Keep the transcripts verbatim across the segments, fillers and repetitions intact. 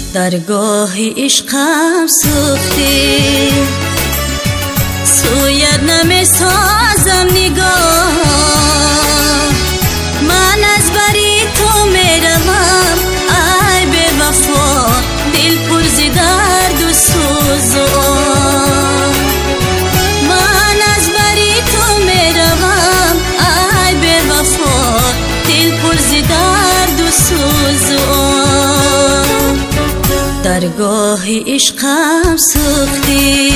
درگاه عشقم سوختی، سویت نمی سازم نگاه. من از بری تو می روم ای به وفا، دل پر ز درد و سوز و آه. من از بری تو می روم ای به وفا، دل پر ز درد و سوز و آه. درگاه عشقم سوختی،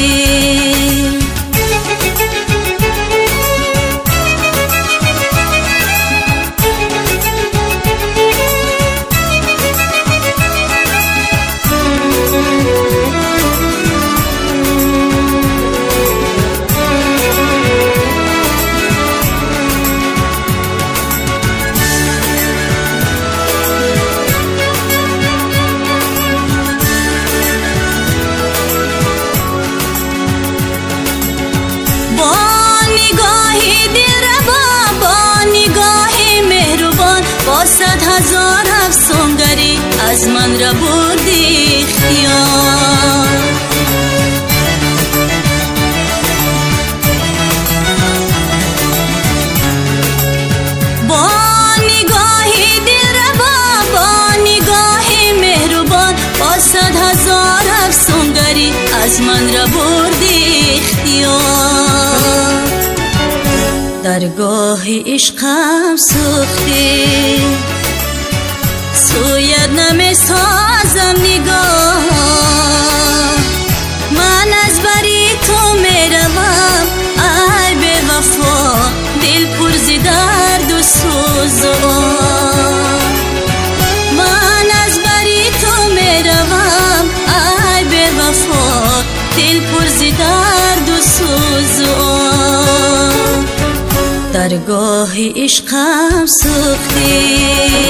صد هزار افسونگری از من را بردی اختیار. با نگاهی دلربا، با نگاهی مهربان، با صد هزار افسونگری از من را بردی اختیار. درگاه عشقم سوختی، سویت نمی سازم نگاه. من از بری تو می روم ای به وفا، دل پر ز درد و سوز و آه. من از بری تو می روم ای به وفا، دل پر ز درد و سوز و آه. درگاه عشقم سوختی،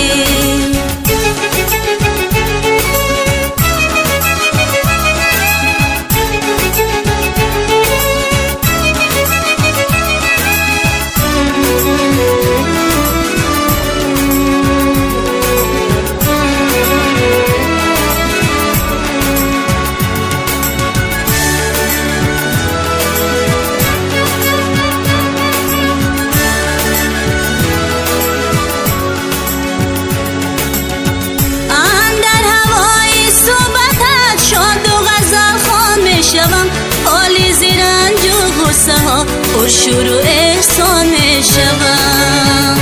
حالی زیرنج و غصه ها پر شور و احسان می شوم.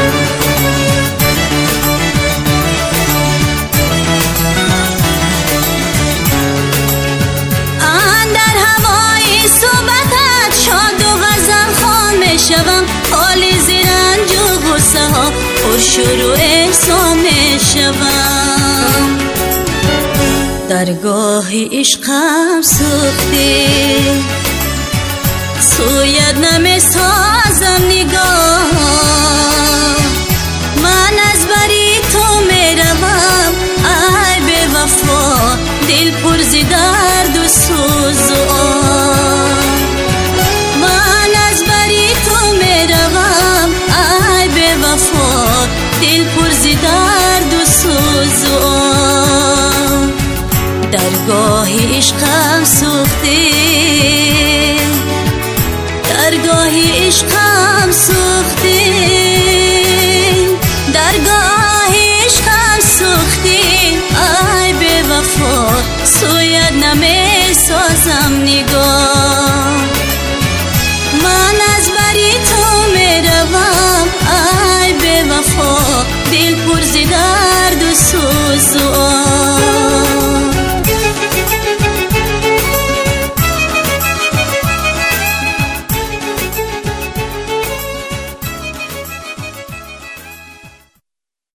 اندر هوای صحبتت شاد و غزل خوان می شوم. حالی زیرنج و غصه ها پر شور و احسان می شوم. درگاه عشقم سوختی، سویت نمی سازم نگاه. من از بری تو می روم ای به وفا، دل پر ز درد و سوز و آه. من از بری تو می روم ای به وفا، دل پر ز درد و سوز و آه. درگاه عشق